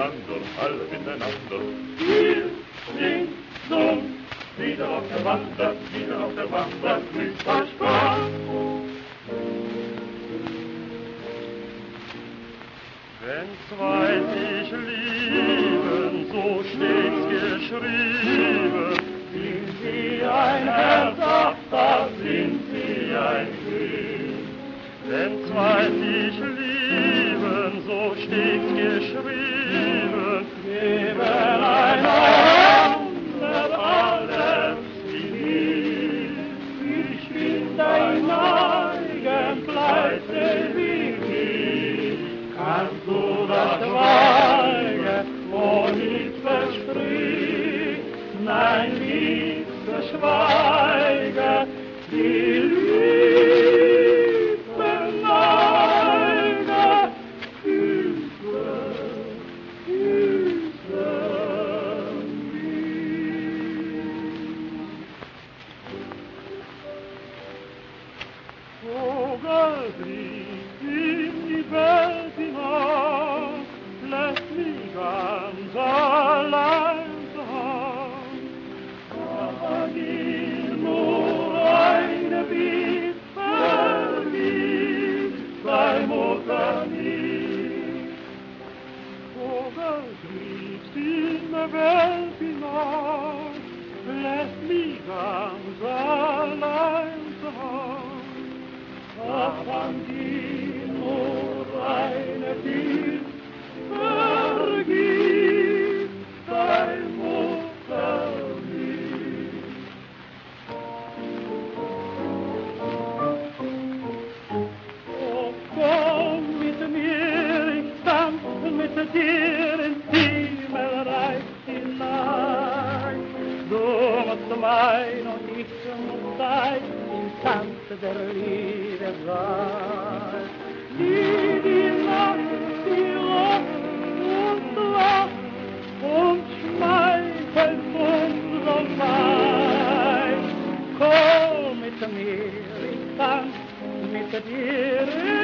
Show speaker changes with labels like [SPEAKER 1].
[SPEAKER 1] miteinander, alle miteinander. Wir sind so, wieder auf der Wander, grüßt euch Gott. Wenn zwei sich lieben, so steht's geschrieben, sind sie ein Herz, ach, da sind sie ein Kind. Wenn zwei sich lieben, so steht's geschrieben, geben einander alles wie ich bin dein eigen Pleite wie ich. Kannst du das schweigen, wo nichts verspricht? Nein, nichts verschweige, die Liebe neige, küsse mich. Vogel fliegt in die Welt hinaus, lässt mich ganz allein sein. Aber gib nur eine Bitte, vergib deine Mutter nicht. Vogel fliegt in die Welt hinaus, lässt mich ganz allein sein. Aber gib nur eine Bitte, vergib deine Mutter nicht. Oh, komm mit mir, ich tanze mit dir ins Himmelreich hinein. Du musst mein und ich muss dein im Tanze der Liebe sein. Die Nacht, die lacht und lacht und schmeichelt uns so fein. Komm mit mir, ich tanze mit dir